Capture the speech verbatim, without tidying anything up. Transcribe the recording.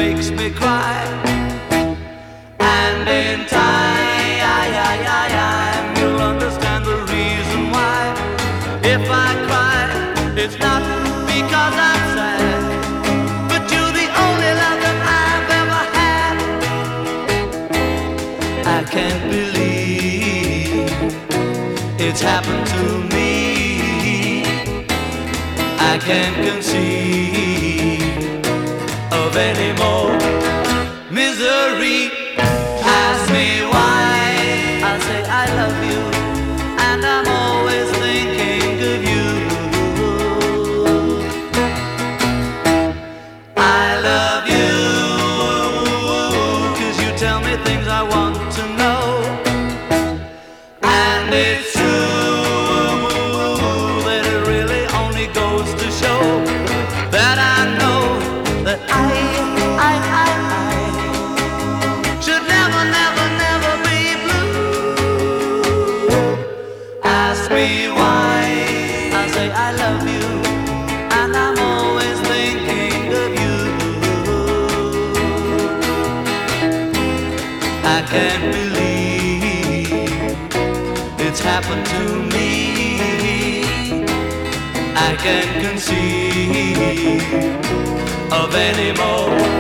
makes me cry. And in time, you'll understand the reason why. If I cry, it's not because I'm sad, but you're the only love that I've ever had. I can't believe it's happened to me. I can't conceive of any more misery. Ask me why, I'll say I love you, and I'm always thinking of you. I love you, 'cause you tell me things I want to know, and it's true that it really only goes to show that I know that I, I, I, I should never, never, never be blue. Ask me why, I say I love you, and I'm always thinking of you. I can't believe it's happened to me. I can't conceive of any more